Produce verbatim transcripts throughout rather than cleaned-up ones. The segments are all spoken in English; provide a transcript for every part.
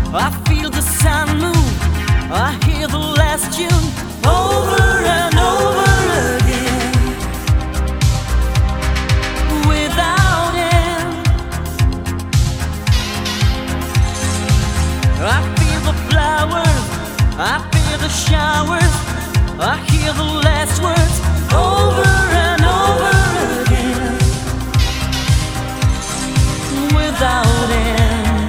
I feel the sun move, I hear the last tune over and over again. Without end, I feel the flowers, I feel the showers, I hear the last words over and over again. Without end.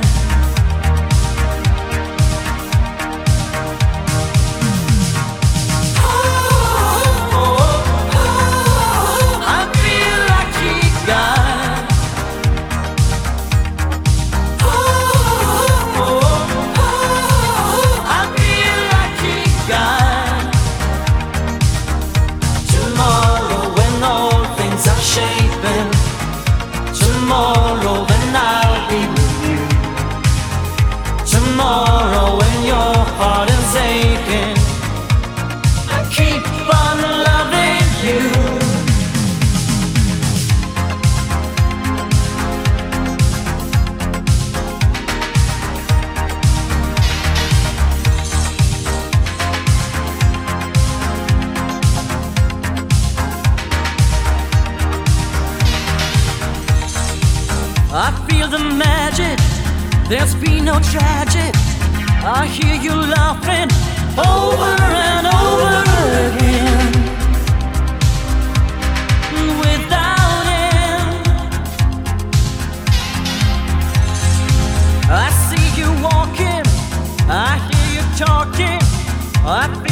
Tomorrow when I'll be with you, tomorrow when your heart is aching, I keep on loving you. I feel the magic, there's been no tragic. I hear you laughing over and over again. Without end, I see you walking, I hear you talking, I feel